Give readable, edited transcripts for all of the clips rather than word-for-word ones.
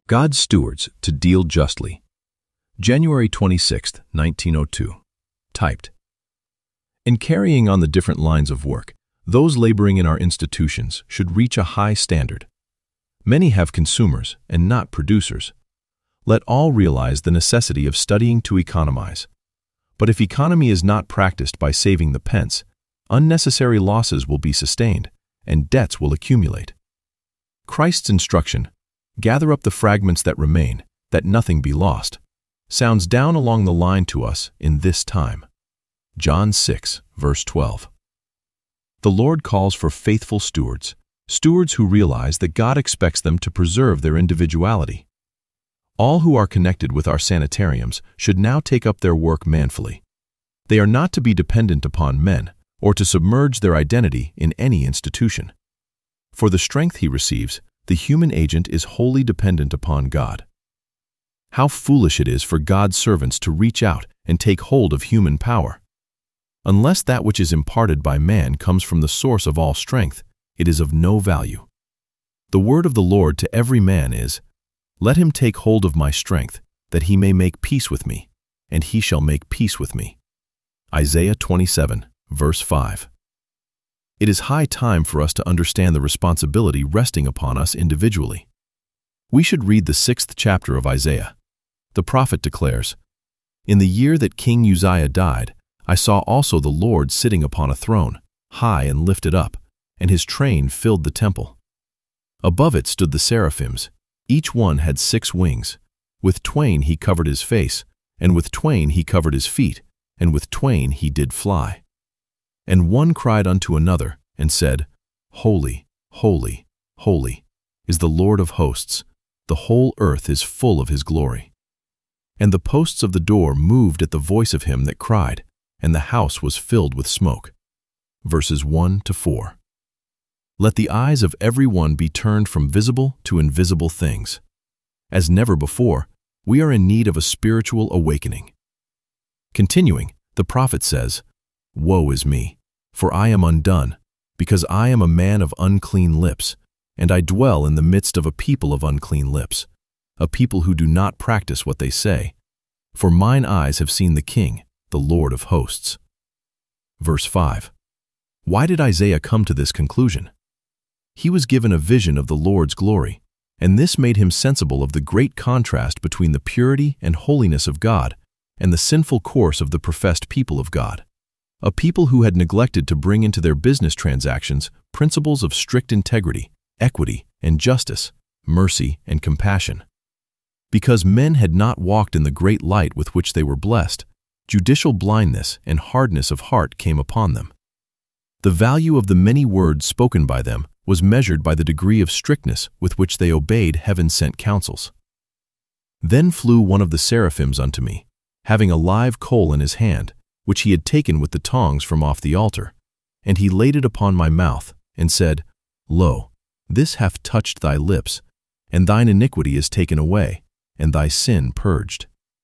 God's stewards to deal justly. January 26, 1902. Typed. In carrying on the different lines of work, those laboring in our institutions should reach a high standard. Many have consumers and not producers. Let all realize the necessity of studying to economize. But if economy is not practiced by saving the pence, unnecessary losses will be sustained and debts will accumulate. Christ's instruction, "Gather up the fragments that remain, that nothing be lost," sounds down along the line to us in this time. John 6, verse 12. The Lord calls for faithful stewards, stewards who realize that God expects them to preserve their individuality. All who are connected with our sanitariums should now take up their work manfully. They are not to be dependent upon men or to submerge their identity in any institution. For the strength he receives, the human agent is wholly dependent upon God. How foolish it is for God's servants to reach out and take hold of human power. Unless that which is imparted by man comes from the source of all strength, it is of no value. The word of the Lord to every man is, "Let him take hold of my strength, that he may make peace with me, and he shall make peace with me." Isaiah 27, verse 5. It is high time for us to understand the responsibility resting upon us individually. We should read the 6th chapter of Isaiah. The prophet declares, "In the year that King Uzziah died, I saw also the Lord sitting upon a throne, high and lifted up, and his train filled the temple. Above it stood the seraphims. Each one had 6 wings. With twain he covered his face, and with twain he covered his feet, and with twain he did fly. And one cried unto another, and said, Holy, holy, holy, is the Lord of hosts. The whole earth is full of his glory. And the posts of the door moved at the voice of him that cried, and the house was filled with smoke." Verses 1 to 4. Let the eyes of every one be turned from visible to invisible things. As never before, we are in need of a spiritual awakening. Continuing, the prophet says, "Woe is me, for I am undone, because I am a man of unclean lips, and I dwell in the midst of a people of unclean lips, a people who do not practice what they say. For mine eyes have seen the King, the Lord of hosts." Verse 5. Why did Isaiah come to this conclusion? He was given a vision of the Lord's glory, and this made him sensible of the great contrast between the purity and holiness of God and the sinful course of the professed people of God, a people who had neglected to bring into their business transactions principles of strict integrity, equity, and justice, mercy and compassion. Because men had not walked in the great light with which they were blessed, judicial blindness and hardness of heart came upon them. The value of the many words spoken by them was measured by the degree of strictness with which they obeyed heaven-sent counsels. Then flew one of the seraphims unto me, having a live coal in his hand, which he had taken with the tongs from off the altar, and he laid it upon my mouth, and said, Lo, this hath touched thy lips, and thine iniquity is taken away, and thy sin purged.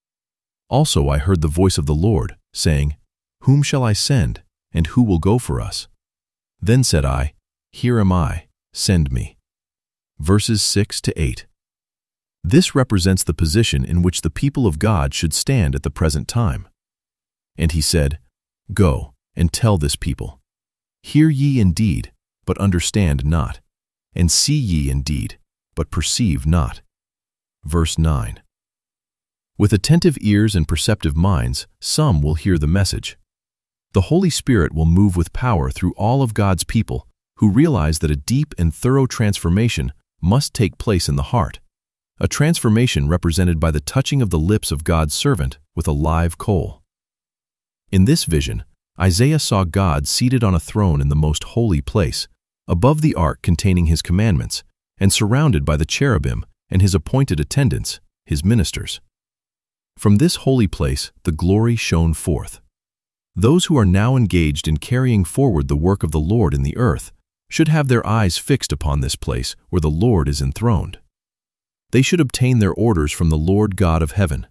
Also I heard the voice of the Lord, saying, Whom shall I send, and who will go for us? Then said I, Here am I, send me. Verses 6 to 8. This represents the position in which the people of God should stand at the present time. And he said, Go, and tell this people, Hear ye indeed, but understand not, and see ye indeed, but perceive not. Verse 9. With attentive ears and perceptive minds, some will hear the message. The Holy Spirit will move with power through all of God's people who realize that a deep and thorough transformation must take place in the heart, a transformation represented by the touching of the lips of God's servant with a live coal. In this vision, Isaiah saw God seated on a throne in the most holy place, above the ark containing his commandments, and surrounded by the cherubim and his appointed attendants, his ministers. From this holy place the glory shone forth. Those who are now engaged in carrying forward the work of the Lord in the earth should have their eyes fixed upon this place where the Lord is enthroned. They should obtain their orders from the Lord God of heaven.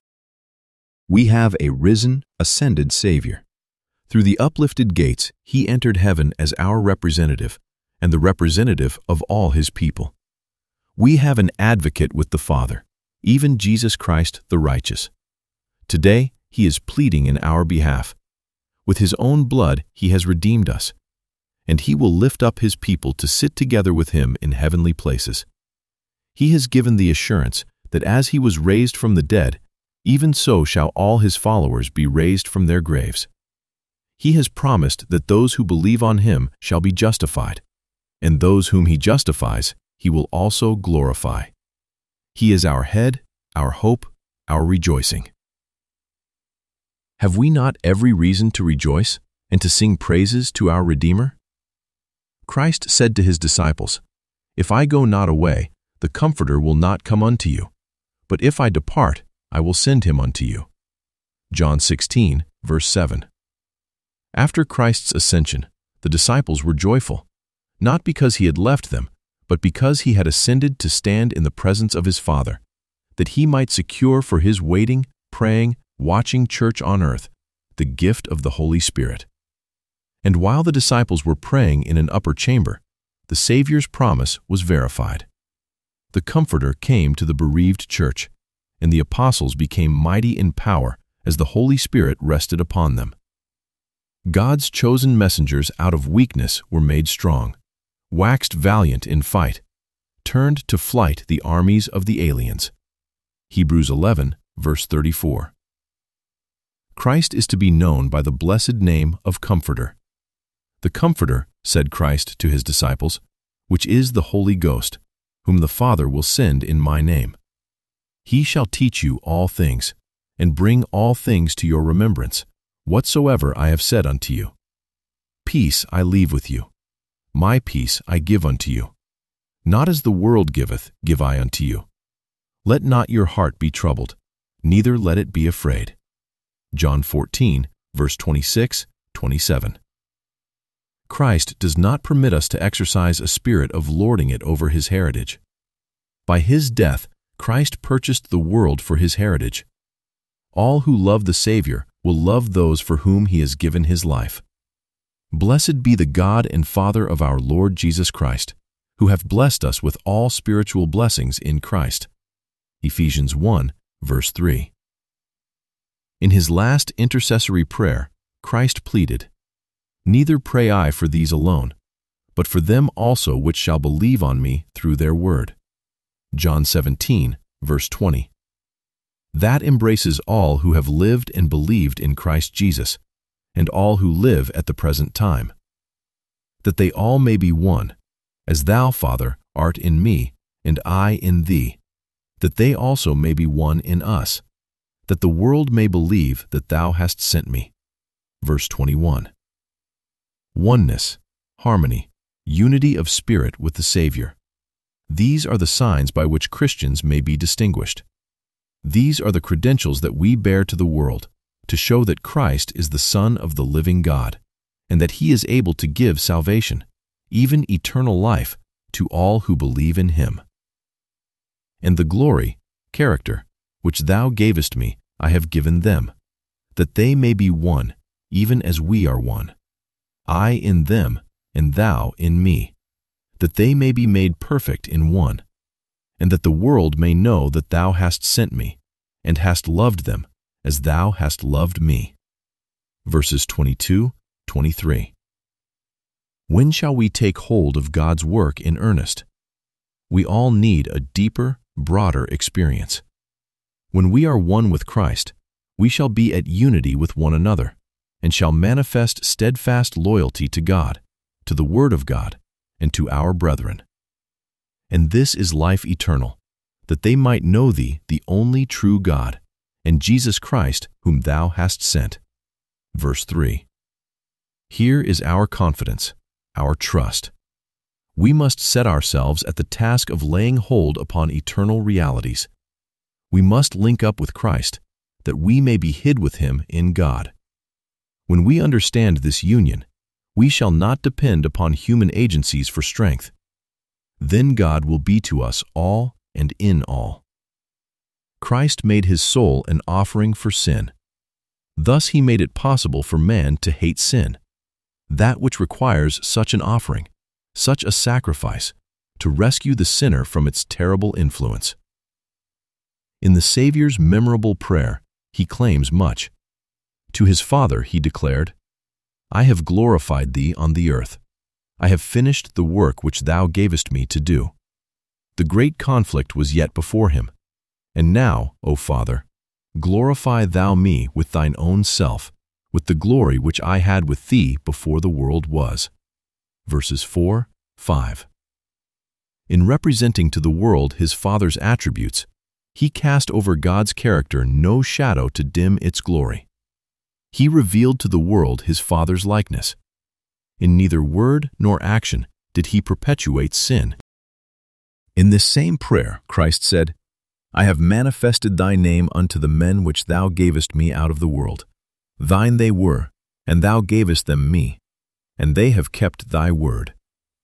We have a risen, ascended Savior. Through the uplifted gates, he entered heaven as our representative and the representative of all his people. We have an advocate with the Father, even Jesus Christ the righteous. Today, he is pleading in our behalf. With his own blood, he has redeemed us, and he will lift up his people to sit together with him in heavenly places. He has given the assurance that as he was raised from the dead, even so shall all his followers be raised from their graves. He has promised that those who believe on him shall be justified, and those whom he justifies, he will also glorify. He is our head, our hope, our rejoicing. Have we not every reason to rejoice and to sing praises to our Redeemer? Christ said to his disciples, "If I go not away, the Comforter will not come unto you. But if I depart, I will send him unto you." John 16, verse 7. After Christ's ascension, the disciples were joyful, not because he had left them, but because he had ascended to stand in the presence of his Father, that he might secure for his waiting, praying, watching church on earth the gift of the Holy Spirit. And while the disciples were praying in an upper chamber, the Savior's promise was verified. The Comforter came to the bereaved church, and the apostles became mighty in power as the Holy Spirit rested upon them. God's chosen messengers out of weakness were made strong, waxed valiant in fight, turned to flight the armies of the aliens. Hebrews 11, verse 34. Christ is to be known by the blessed name of Comforter. The Comforter, said Christ to his disciples, which is the Holy Ghost, whom the Father will send in my name. He shall teach you all things, and bring all things to your remembrance, whatsoever I have said unto you. Peace I leave with you. My peace I give unto you. Not as the world giveth, give I unto you. Let not your heart be troubled, neither let it be afraid. John 14, verse 26, 27. Christ does not permit us to exercise a spirit of lording it over his heritage. By his death, Christ purchased the world for his heritage. All who love the Savior will love those for whom he has given his life. Blessed be the God and Father of our Lord Jesus Christ, who hath blessed us with all spiritual blessings in Christ. Ephesians 1, verse 3. In his last intercessory prayer, Christ pleaded, "Neither pray I for these alone, but for them also which shall believe on me through their word." John 17, verse 20. That embraces all who have lived and believed in Christ Jesus, and all who live at the present time. That they all may be one, as thou, Father, art in me, and I in thee, that they also may be one in us, that the world may believe that thou hast sent me. Verse 21. Oneness, harmony, unity of spirit with the Savior. These are the signs by which Christians may be distinguished. These are the credentials that we bear to the world, to show that Christ is the Son of the living God, and that he is able to give salvation, even eternal life, to all who believe in him. And the glory, character, which thou gavest me, I have given them, that they may be one, even as we are one. I in them, and thou in me, that they may be made perfect in one, and that the world may know that thou hast sent me, and hast loved them, as thou hast loved me. Verses 22, 23. When shall we take hold of God's work in earnest? We all need a deeper, broader experience. When we are one with Christ, we shall be at unity with one another, and shall manifest steadfast loyalty to God, to the Word of God, and to our brethren. And this is life eternal, that they might know thee, the only true God, and Jesus Christ, whom thou hast sent. Verse 3. Here is our confidence, our trust. We must set ourselves at the task of laying hold upon eternal realities. We must link up with Christ, that we may be hid with him in God. When we understand this union, we shall not depend upon human agencies for strength. Then God will be to us all and in all. Christ made his soul an offering for sin. Thus he made it possible for man to hate sin, that which requires such an offering, such a sacrifice, to rescue the sinner from its terrible influence. In the Savior's memorable prayer, he claims much. To his Father he declared, "I have glorified thee on the earth. I have finished the work which thou gavest me to do." The great conflict was yet before him. "And now, O Father, glorify thou me with thine own self, with the glory which I had with thee before the world was." Verses 4, 5. In representing to the world his Father's attributes, he cast over God's character no shadow to dim its glory. He revealed to the world his Father's likeness. In neither word nor action did he perpetuate sin. In this same prayer, Christ said, "I have manifested thy name unto the men which thou gavest me out of the world. Thine they were, and thou gavest them me, and they have kept thy word."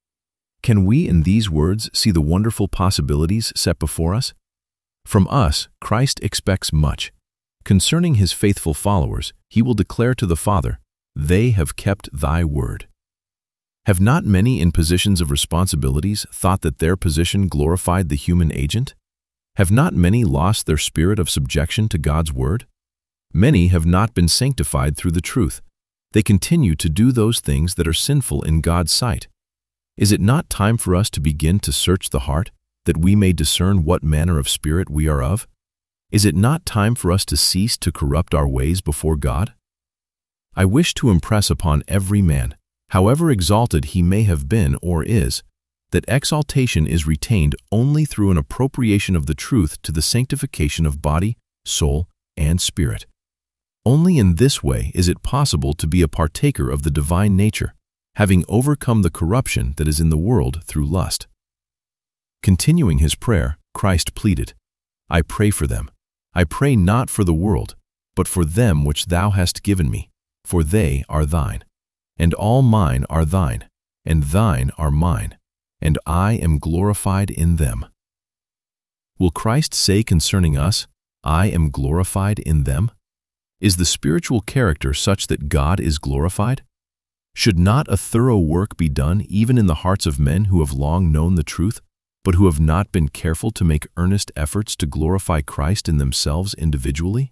Can we in these words see the wonderful possibilities set before us? From us, Christ expects much. Concerning his faithful followers, he will declare to the Father, "They have kept thy word." Have not many in positions of responsibilities thought that their position glorified the human agent? Have not many lost their spirit of subjection to God's word? Many have not been sanctified through the truth. They continue to do those things that are sinful in God's sight. Is it not time for us to begin to search the heart, that we may discern what manner of spirit we are of? Is it not time for us to cease to corrupt our ways before God? I wish to impress upon every man, however exalted he may have been or is, that exaltation is retained only through an appropriation of the truth to the sanctification of body, soul, and spirit. Only in this way is it possible to be a partaker of the divine nature, having overcome the corruption that is in the world through lust. Continuing his prayer, Christ pleaded, "I pray for them. I pray not for the world, but for them which thou hast given me, for they are thine. And all mine are thine, and thine are mine, and I am glorified in them." Will Christ say concerning us, "I am glorified in them"? Is the spiritual character such that God is glorified? Should not a thorough work be done even in the hearts of men who have long known the truth, but who have not been careful to make earnest efforts to glorify Christ in themselves individually?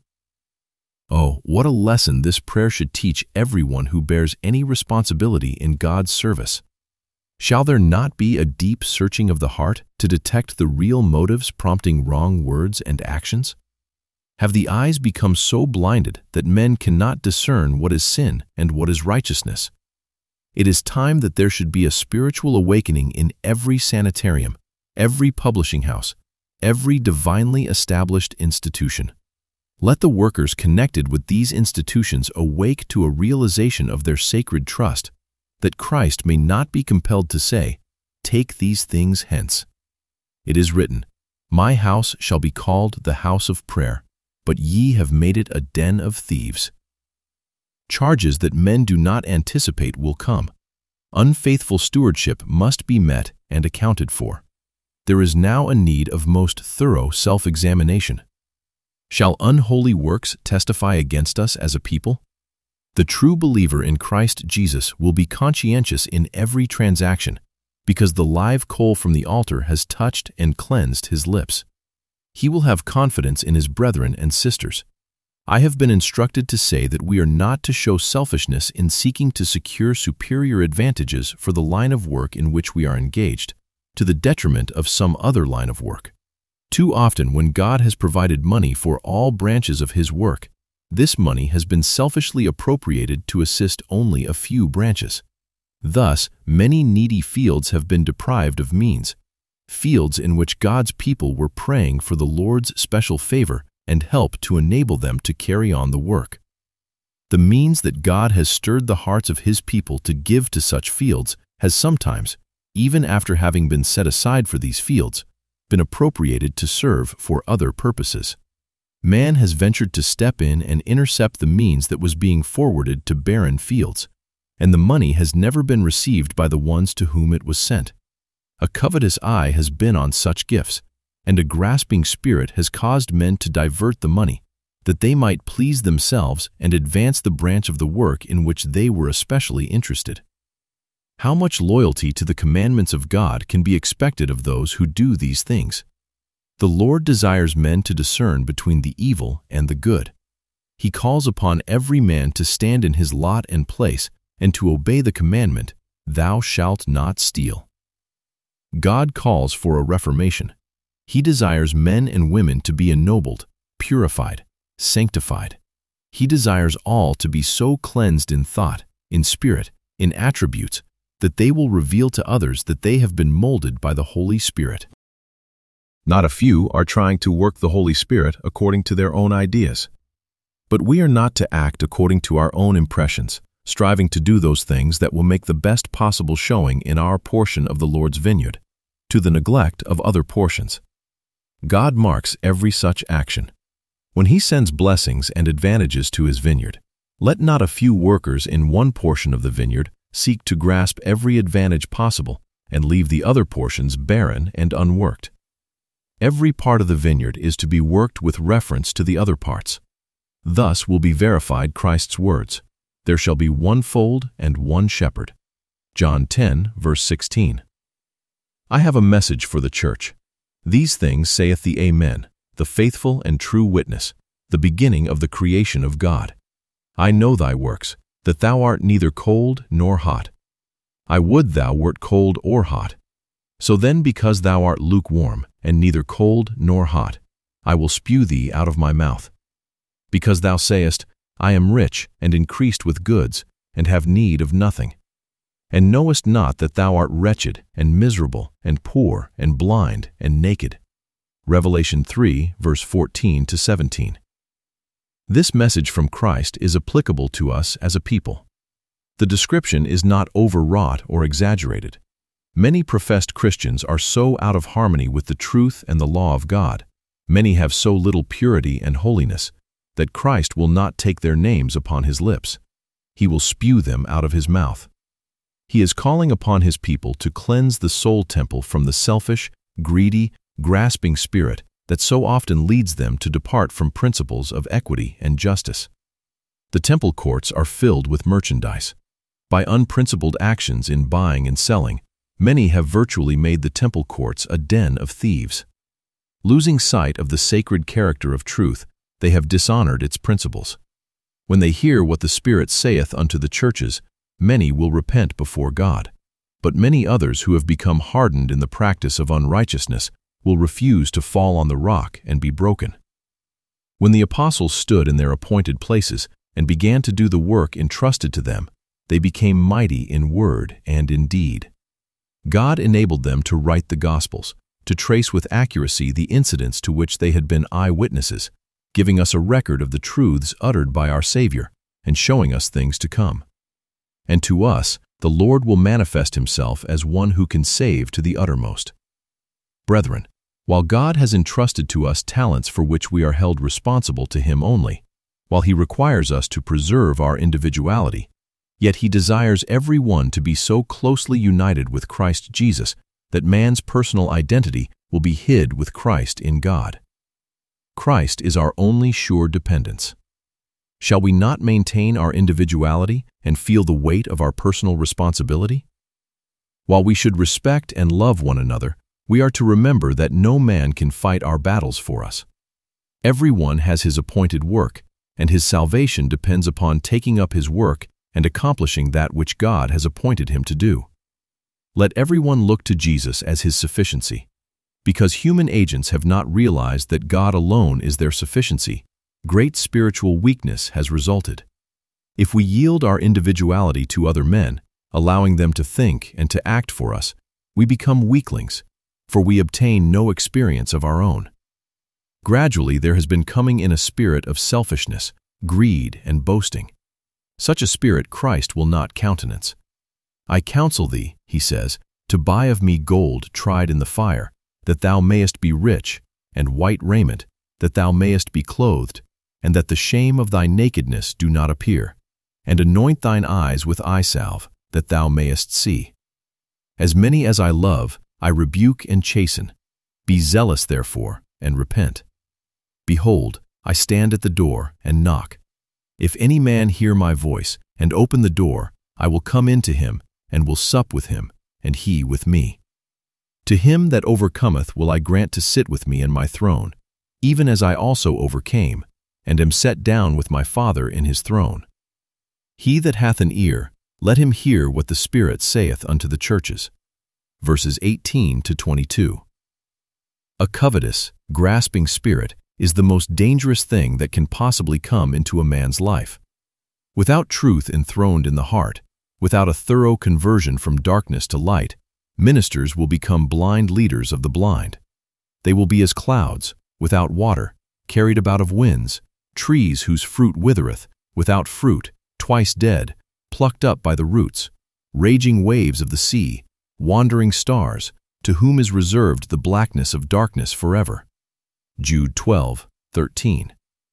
Oh, what a lesson this prayer should teach everyone who bears any responsibility in God's service. Shall there not be a deep searching of the heart to detect the real motives prompting wrong words and actions? Have the eyes become so blinded that men cannot discern what is sin and what is righteousness? It is time that there should be a spiritual awakening in every sanitarium, every publishing house, every divinely established institution. Let the workers connected with these institutions awake to a realization of their sacred trust, that Christ may not be compelled to say, "Take these things hence." It is written, "My house shall be called the house of prayer, but ye have made it a den of thieves." Charges that men do not anticipate will come. Unfaithful stewardship must be met and accounted for. There is now a need of most thorough self-examination. Shall unholy works testify against us as a people? The true believer in Christ Jesus will be conscientious in every transaction, because the live coal from the altar has touched and cleansed his lips. He will have confidence in his brethren and sisters. I have been instructed to say that we are not to show selfishness in seeking to secure superior advantages for the line of work in which we are engaged, to the detriment of some other line of work. Too often, when God has provided money for all branches of his work, this money has been selfishly appropriated to assist only a few branches. Thus, many needy fields have been deprived of means, fields in which God's people were praying for the Lord's special favor and help to enable them to carry on the work. The means that God has stirred the hearts of his people to give to such fields has sometimes, even after having been set aside for these fields, been appropriated to serve for other purposes. Man has ventured to step in and intercept the means that was being forwarded to barren fields, and the money has never been received by the ones to whom it was sent. A covetous eye has been on such gifts, and a grasping spirit has caused men to divert the money, that they might please themselves and advance the branch of the work in which they were especially interested. How much loyalty to the commandments of God can be expected of those who do these things? The Lord desires men to discern between the evil and the good. He calls upon every man to stand in his lot and place and to obey the commandment, "Thou shalt not steal." God calls for a reformation. He desires men and women to be ennobled, purified, sanctified. He desires all to be so cleansed in thought, in spirit, in attributes, that they will reveal to others that they have been molded by the Holy Spirit. Not a few are trying to work the Holy Spirit according to their own ideas. But we are not to act according to our own impressions, striving to do those things that will make the best possible showing in our portion of the Lord's vineyard, to the neglect of other portions. God marks every such action. When He sends blessings and advantages to His vineyard, let not a few workers in one portion of the vineyard seek to grasp every advantage possible and leave the other portions barren and unworked. Every part of the vineyard is to be worked with reference to the other parts. Thus will be verified Christ's words, "There shall be one fold and one shepherd." John 10, verse 16. I have a message for the church. These things saith the Amen, the faithful and true witness, the beginning of the creation of God. I know thy works, that thou art neither cold nor hot. I would thou wert cold or hot. So then, because thou art lukewarm, and neither cold nor hot, I will spew thee out of my mouth. Because thou sayest, I am rich and increased with goods, and have need of nothing, and knowest not that thou art wretched and miserable and poor and blind and naked. Revelation 3, verse 14 to 17. This message from Christ is applicable to us as a people. The description is not overwrought or exaggerated. Many professed Christians are so out of harmony with the truth and the law of God, many have so little purity and holiness, that Christ will not take their names upon His lips. He will spew them out of His mouth. He is calling upon His people to cleanse the soul temple from the selfish, greedy, grasping spirit that so often leads them to depart from principles of equity and justice. The temple courts are filled with merchandise. By unprincipled actions in buying and selling, many have virtually made the temple courts a den of thieves. Losing sight of the sacred character of truth, they have dishonored its principles. When they hear what the Spirit saith unto the churches, many will repent before God, but many others who have become hardened in the practice of unrighteousness will refuse to fall on the rock and be broken. When the apostles stood in their appointed places and began to do the work entrusted to them, they became mighty in word and in deed. God enabled them to write the Gospels, to trace with accuracy the incidents to which they had been eyewitnesses, giving us a record of the truths uttered by our Savior and showing us things to come. And to us, the Lord will manifest Himself as one who can save to the uttermost. Brethren, while God has entrusted to us talents for which we are held responsible to Him only, while He requires us to preserve our individuality, yet He desires every one to be so closely united with Christ Jesus that man's personal identity will be hid with Christ in God. Christ is our only sure dependence. Shall we not maintain our individuality and feel the weight of our personal responsibility? While we should respect and love one another, we are to remember that no man can fight our battles for us. Everyone has his appointed work, and his salvation depends upon taking up his work and accomplishing that which God has appointed him to do. Let everyone look to Jesus as his sufficiency. Because human agents have not realized that God alone is their sufficiency, great spiritual weakness has resulted. If we yield our individuality to other men, allowing them to think and to act for us, we become weaklings, for we obtain no experience of our own. Gradually there has been coming in a spirit of selfishness, greed, and boasting. Such a spirit Christ will not countenance. I counsel thee, He says, to buy of me gold tried in the fire, that thou mayest be rich, and white raiment, that thou mayest be clothed, and that the shame of thy nakedness do not appear, and anoint thine eyes with eye salve, that thou mayest see. As many as I love, I rebuke and chasten. Be zealous therefore, and repent. Behold, I stand at the door and knock. If any man hear my voice, and open the door, I will come in to him, and will sup with him, and he with me. To him that overcometh will I grant to sit with me in my throne, even as I also overcame, and am set down with my Father in his throne. He that hath an ear, let him hear what the Spirit saith unto the churches. Verses 18 to 22. A covetous, grasping spirit is the most dangerous thing that can possibly come into a man's life. Without truth enthroned in the heart, without a thorough conversion from darkness to light, ministers will become blind leaders of the blind. They will be as clouds, without water, carried about of winds, trees whose fruit withereth, without fruit, twice dead, plucked up by the roots, raging waves of the sea, wandering stars, to whom is reserved the blackness of darkness forever. Jude 12:13.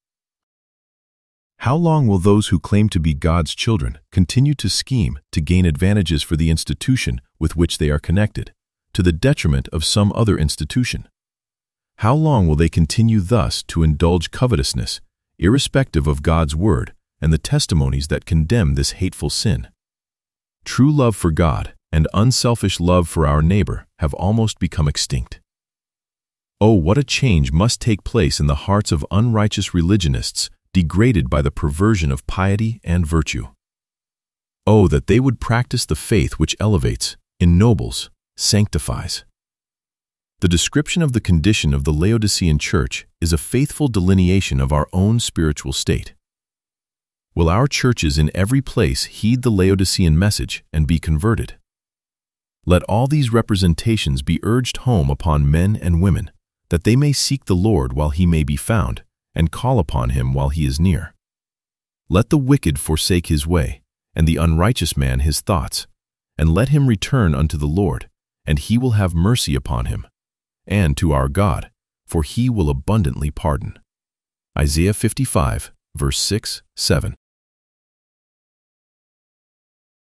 How long will those who claim to be God's children continue to scheme to gain advantages for the institution with which they are connected, to the detriment of some other institution? How long will they continue thus to indulge covetousness, irrespective of God's word and the testimonies that condemn this hateful sin? True love for God and unselfish love for our neighbor have almost become extinct. Oh, what a change must take place in the hearts of unrighteous religionists degraded by the perversion of piety and virtue. Oh, that they would practice the faith which elevates, ennobles, sanctifies. The description of the condition of the Laodicean church is a faithful delineation of our own spiritual state. Will our churches in every place heed the Laodicean message and be converted? Let all these representations be urged home upon men and women, that they may seek the Lord while he may be found, and call upon him while he is near. Let the wicked forsake his way, and the unrighteous man his thoughts, and let him return unto the Lord, and he will have mercy upon him, and to our God, for he will abundantly pardon. Isaiah 55, verse 6, 7.